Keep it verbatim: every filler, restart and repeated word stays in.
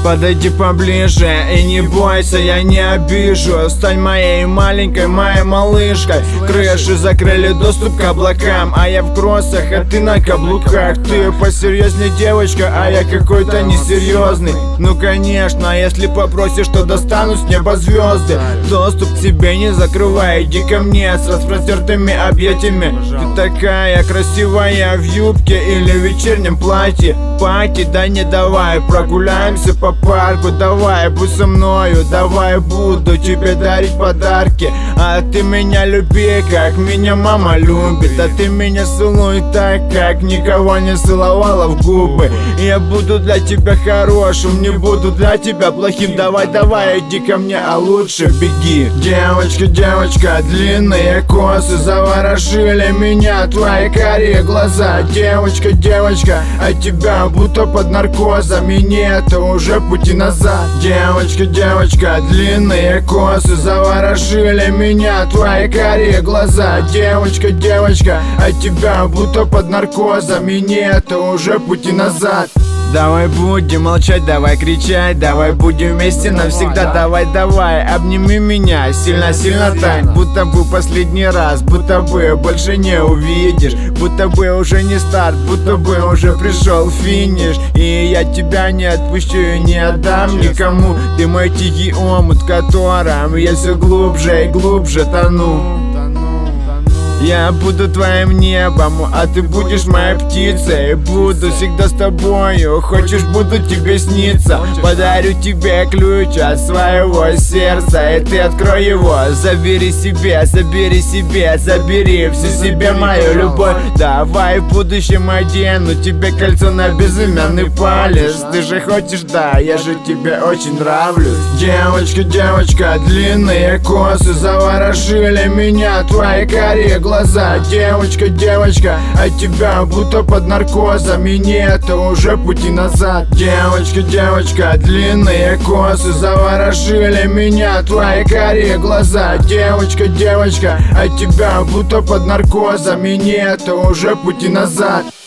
Подойди поближе и не бойся, я не обижу. Стань моей маленькой, моей малышкой. Крыши закрыли доступ к облакам, а я в кроссах, а ты на каблуках. Ты посерьезнее, девочка, а я какой-то несерьезный. Ну конечно, если попросишь, то достану с неба звезды. Доступ к тебе не закрывай, иди ко мне с распростертыми объятиями. Ты такая красивая в юбке или в вечернем платье. Пати, да не давай, прогуляемся по парку. Давай, будь со мною, давай, буду тебе дарить подарки. А ты меня люби, как меня мама любит. А ты меня целуй так, как никого не целовала в губы. Я буду для тебя хорошим, не буду для тебя плохим. Давай, давай, иди ко мне, а лучше беги. Девочка, девочка, длинные косы заворожили меня, твои карие глаза. Девочка, девочка, от тебя будто под наркозом, и нет уже пути назад. Девочка, девочка, длинные косы заворожили меня, твои карие глаза. Девочка, девочка, от тебя будто под наркозом, и нет уже пути назад. Давай будем молчать, давай кричать, давай будем вместе навсегда. Давай, давай, обними меня, сильно-сильно так, будто бы последний раз, будто бы больше не увидишь, будто бы уже не старт, будто бы уже пришел финиш. И я тебя не отпущу и не отдам никому. Ты мой тихий омут, в котором я все глубже и глубже тону. Я буду твоим небом, а ты будешь моей птицей. Буду всегда с тобою, хочешь, буду тебе сниться. Подарю тебе ключ от своего сердца, и ты открой его. Забери себе, забери себе, забери всю себе мою любовь. Давай в будущем одену тебе кольцо на безымянный палец. Ты же хочешь, да, я же тебе очень нравлюсь. Девочка, девочка, длинные косы заворожили меня, твои карие глаза. Девочка, девочка, от тебя будто под наркозом, и нет уже пути назад. Девочка, девочка, длинные косы заворожили меня, твои карие глаза. Девочка, девочка, от тебя будто под наркозом, и нет уже пути назад.